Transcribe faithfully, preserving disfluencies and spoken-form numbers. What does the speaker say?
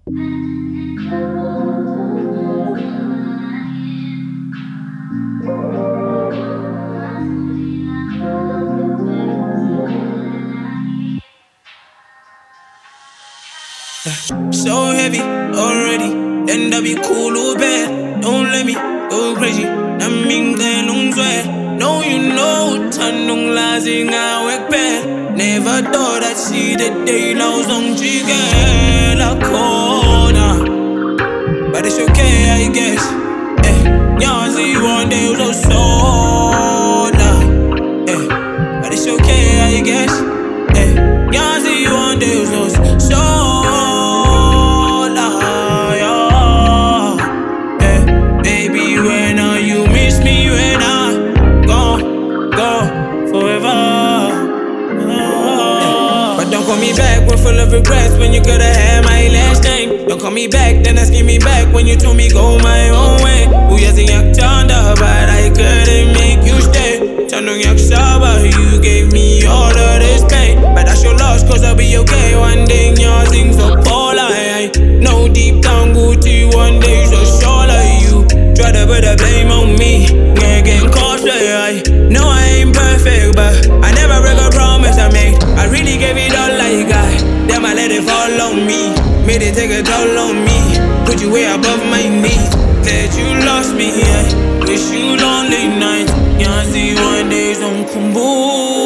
So heavy already, end up you cool or bad. Don't let me go crazy. I mean, don't swear. No, you know, turn on lazing, I work bad. Never thought I'd see the day, now some chicken, a corner. But it's okay, I guess. Eh, y'all see one day was so soda. Eh, but it's okay, I guess. Eh, y'all see one day was so soda. Don't call me back when full of regrets, when you could've had my last name. Don't call me back, then asking me back when you told me go my own way. Who you think you turned up, but I couldn't make you stay. Turn on your sober, you gave me all of this pain. But that's your loss, cause I'll be okay one day. Your things are polar, I know deep down Gucci one day, so sure like you. Try to put the blame on me, getting costly, I know I ain't perfect, but I never break a promise I made. I really gave it all I got, then I let it fall on me. Made it take a toll on me, put you way above my knees. That you lost me, I wish you lonely nights. Can't see one day some kumbu.